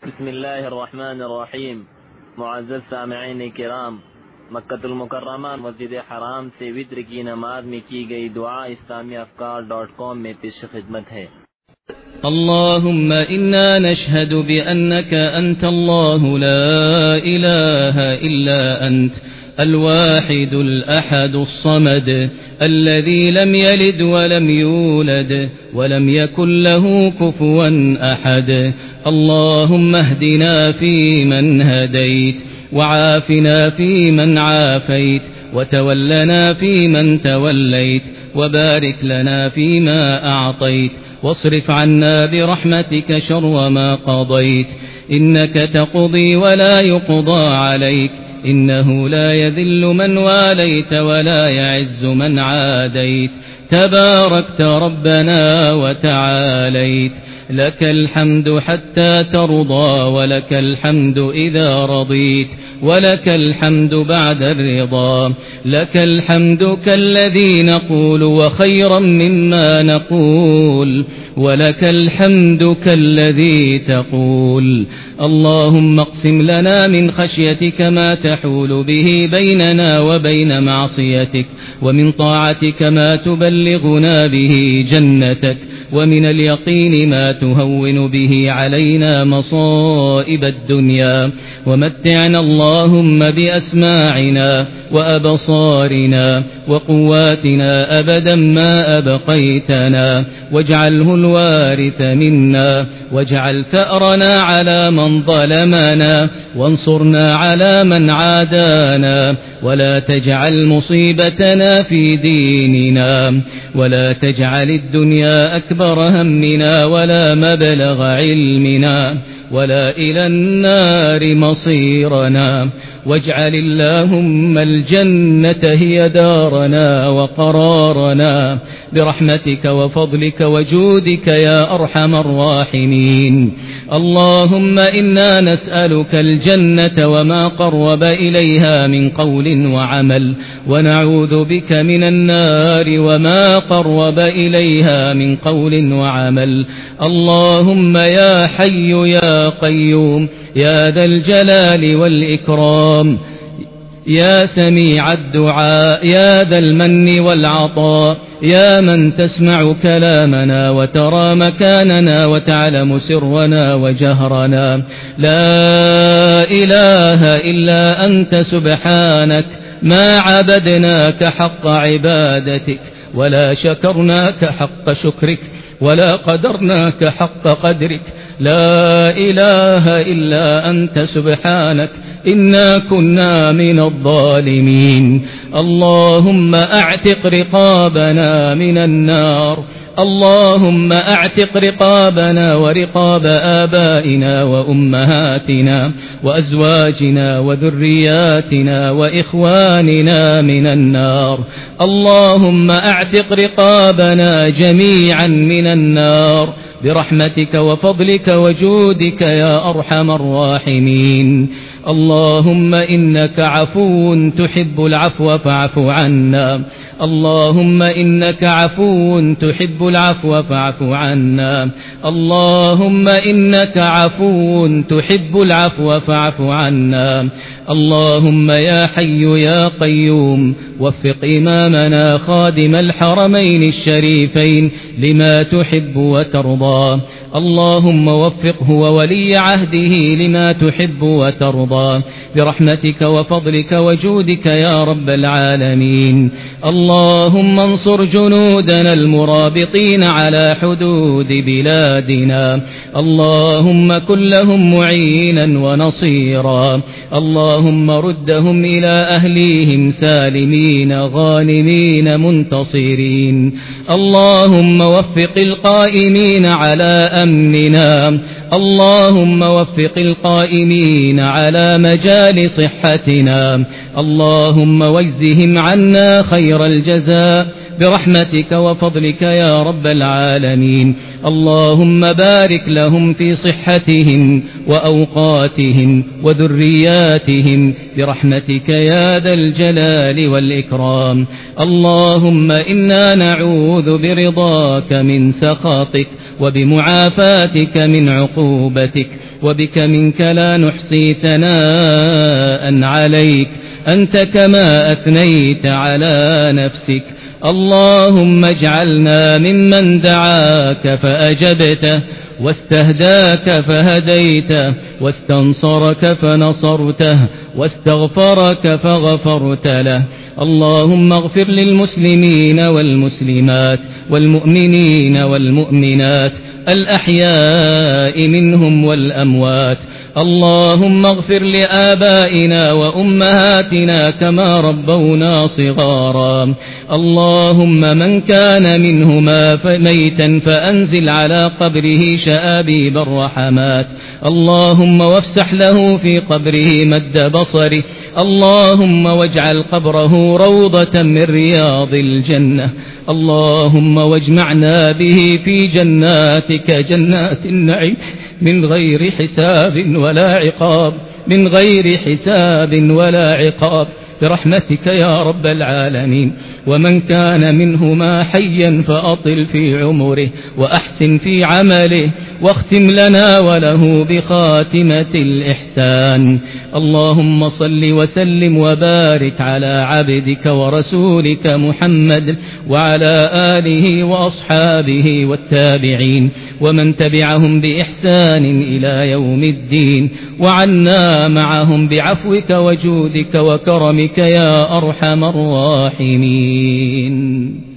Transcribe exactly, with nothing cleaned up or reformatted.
بسم الله الرحمن الرحیم. معزز سامعین کرام، مکہ المکرمہ مسجد حرام سے وتر کی نماز میں کی گئی دعا اسلامی افکار ڈاٹ کام میں پیش خدمت ہے۔ اللهم إنا نشهد بأنك أنت الله لا إله إلا أنت الواحد الأحد الصمد الذي لم يلد ولم يولد ولم يكن له كفوا أحد. اللهم اهدنا فيمن هديت، وعافنا فيمن عافيت، وتولنا فيمن توليت، وبارك لنا فيما أعطيت، واصرف عنا برحمتك شر ما قضيت. إنك تقضي ولا يقضى عليك، إنه لا يذل من واليت ولا يعز من عاديت. تباركت ربنا وتعاليت، لك الحمد حتى ترضى، ولك الحمد إذا رضيت، ولك الحمد بعد الرضا. لك الحمد كالذي نقول وخيرا مما نقول، ولك الحمد كالذي تقول. اللهم اقسم لنا من خشيتك ما تحول به بيننا وبين معصيتك، ومن طاعتك ما تبلغنا به جنتك، ومن اليقين ما تهون به علينا مصائب الدنيا. ومتعنا اللهم بأسماعنا وأبصارنا وقواتنا أبدا ما أبقيتنا، واجعله الوارث منا، واجعل ثأرنا على من ظلمنا، وانصرنا على من عادانا، ولا تجعل مصيبتنا في ديننا، ولا تجعل الدنيا أكبر همنا ولا مبلغ علمنا ولا إلى النار مصيرنا. واجعل اللهم الجنة هي دارنا وقرارنا، برحمتك وفضلك وجودك يا أرحم الراحمين. اللهم إنا نسألك الجنة وما قرب إليها من قول وعمل، ونعوذ بك من النار وما قرب إليها من قول وعمل. اللهم يا حي يا قيوم يا ذا الجلال والإكرام، يا سميع الدعاء يا ذا المن والعطاء، يا من تسمع كلامنا وترى مكاننا وتعلم سرنا وجهرنا، لا إله إلا أنت سبحانك ما عبدناك حق عبادتك، ولا شكرناك حق شكرك، ولا قدرناك حق قدرك. لا إله إلا أنت سبحانك إنا كنا من الظالمين. اللهم أعتق رقابنا من النار، اللهم أعتق رقابنا ورقاب آبائنا وأمهاتنا وأزواجنا وذرياتنا وإخواننا من النار. اللهم أعتق رقابنا جميعا من النار برحمتك وفضلك وجودك يا أرحم الراحمين. اللهم إنك عفو تحب العفو فاعف عنا، اللهم إنك عفو تحب العفو فاعف عنا، اللهم إنك عفو تحب العفو فاعف عنا. اللهم يا حي يا قيوم وفق إمامنا خادم الحرمين الشريفين لما تحب وترضى. اللهم وفقه وولي عهده لما تحب وترضى برحمتك وفضلك وجودك يا رب العالمين. اللهم انصر جنودنا المرابطين على حدود بلادنا، اللهم كن لهم معينا ونصيرا. اللهم ردهم إلى أهليهم سالمين غانمين منتصرين. اللهم وفق القائمين على أمننا، اللهم وفق القائمين على مجال صحتنا، اللهم واجزهم عنا خير الجزاء برحمتك وفضلك يا رب العالمين. اللهم بارك لهم في صحتهم وأوقاتهم وذرياتهم برحمتك يا ذا الجلال والإكرام. اللهم إنا نعوذ برضاك من سخطك وبمعافاتك من عقوبتك، وبك منك لا نحصي ثناء عليك أنت كما أثنيت على نفسك. اللهم اجعلنا ممن دعاك فأجبته، واستهداك فهديته، واستنصرك فنصرته، واستغفرك فغفرت له. اللهم اغفر للمسلمين والمسلمات والمؤمنين والمؤمنات الأحياء منهم والأموات. اللهم اغفر لآبائنا وأمهاتنا كما ربونا صغارا. اللهم من كان منهما ميتا فأنزل على قبره شآبيب الرحمات. اللهم وافسح له في قبره مد بصره. اللهم واجعل قبره روضة من رياض الجنة. اللهم واجمعنا به في جناتك جنات النعيم من غير حساب ولا عقاب، من غير حساب ولا عقاب برحمتك يا رب العالمين. ومن كان منهما حيا فأطل في عمره وأحسن في عمله، واختم لنا وله بخاتمة الإحسان. اللهم صل وسلم وبارك على عبدك ورسولك محمد وعلى آله وأصحابه والتابعين ومن تبعهم بإحسان إلى يوم الدين، وعنا معهم بعفوك وجودك وكرمك يا أرحم الراحمين.